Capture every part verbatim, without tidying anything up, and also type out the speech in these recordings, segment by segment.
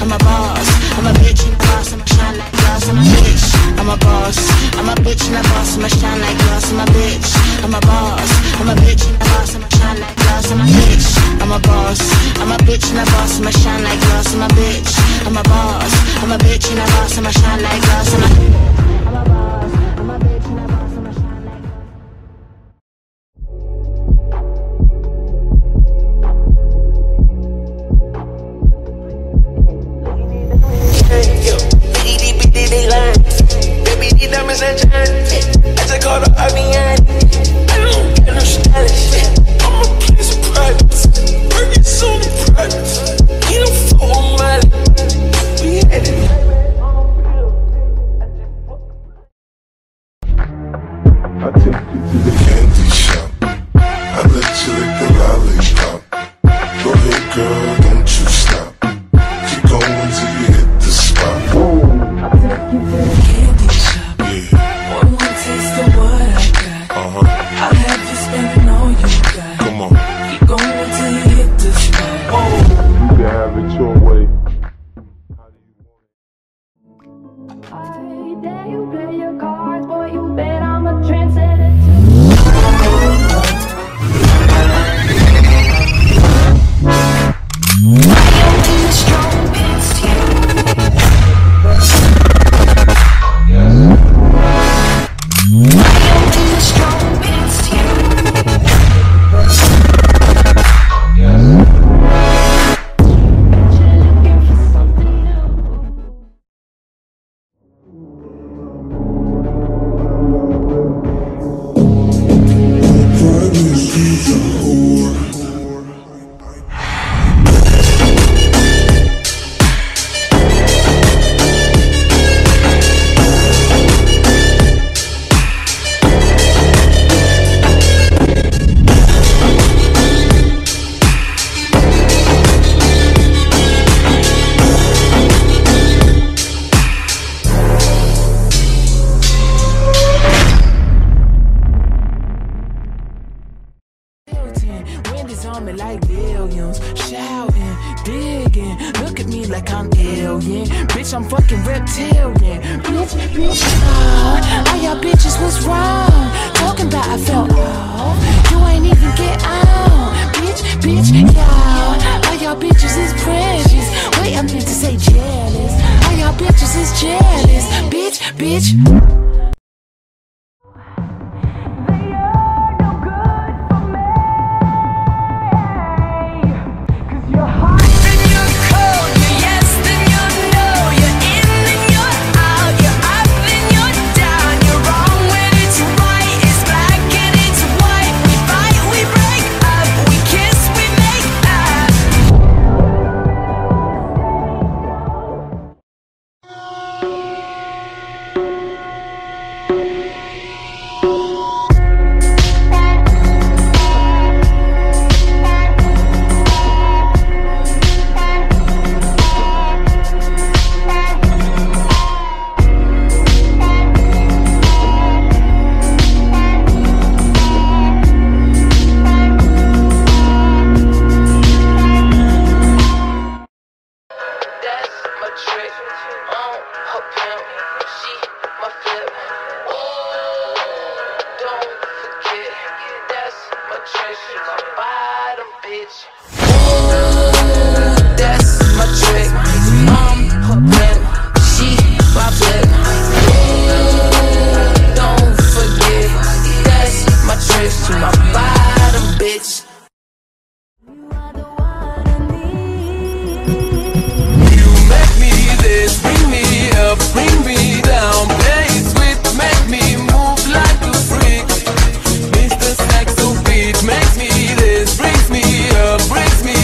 I'm a boss. I'm a bitch and a boss. I'ma shine like glass. I'm a bitch. I'm a boss. I'm a bitch and a boss. I'ma shine like glass. I'm a bitch. I'm a boss. I'm a bitch and a boss. I'ma shine like glass. I'm a bitch. I'm a boss. I'm a bitch and a boss. I'ma shine like glass. I'm a bitch. I'm a boss. I'm a bitch and a boss. I'ma shine like glass. I'm a I'm a boss. I'm a bitch and a boss. I'ma shine like glass. They line, baby, these diamonds and giants. I just called the R B N. I don't get no stylish. I'm a place of privates. Working soon in private. He don't fuck with money. We had it. I take you to the candy shop. I let you lick the lollipop. Go ahead, girl, don't you stop. Keep going till you hit the spot. I'll take you to the candy shop. Yeah. One more taste of what I got. Uh-huh. I'll have you spending all you got. Come on. Keep going till you hit the spot. Oh, you can have it your way. I dare you play your cards, boy, you bet I'm a trendsetter. On me like billions, shouting, digging. Look at me like I'm alien. Bitch, I'm fucking reptilian. Bitch, bitch, oh, all y'all bitches was wrong. Talking about I felt off. You ain't even get on. Bitch, bitch, y'all. All y'all bitches is precious. Wait, I meant to say jealous. All y'all bitches is jealous. Bitch, bitch. Makes me this, brings me up, brings me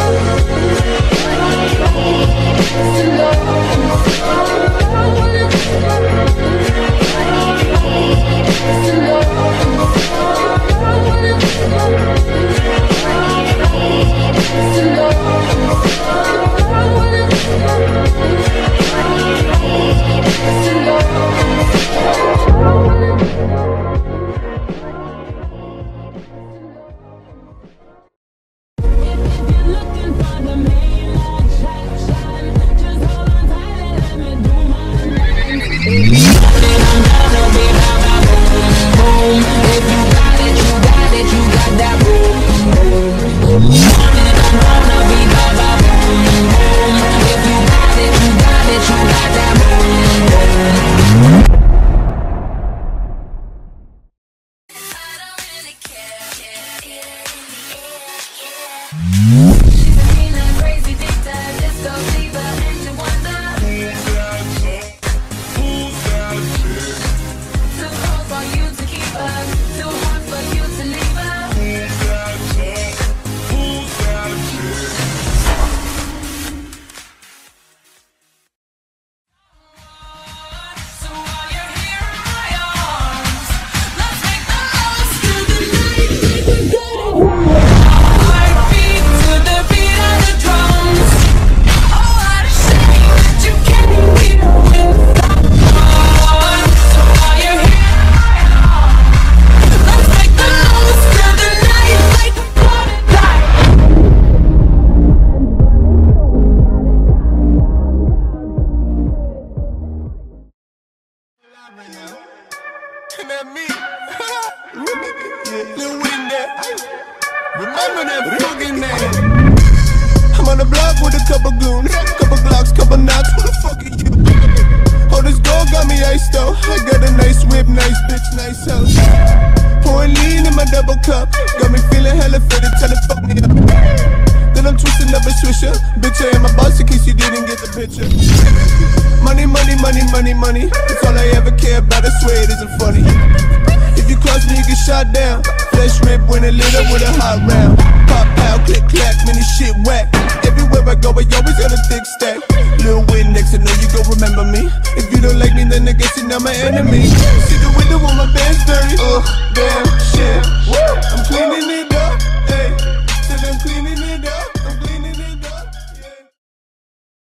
Remember that fucking name. I'm on the block with a couple goons, couple Glocks, couple knocks. Who the fuck are you? Oh, this girl got me iced out. I got a nice whip, nice bitch, nice house. Pouring lean in my double cup, got me feeling hella fitted, tell her fuck me up. Then I'm twisting up a swisher. Bitch, I am my boss in case you didn't get the picture. Money, money, money, money, money. That's all I ever care about, I swear it isn't funny. If you cross me, you get shot down. Flesh rip when it lit up with a hot round. Pop out, click clack, many shit whack. Everywhere I go, I always got a thick stack. Lil Win next to know you gon' remember me. If you don't like me, then I guess you're not my enemy. See the window on my bed's dirty. Ugh, damn, shit.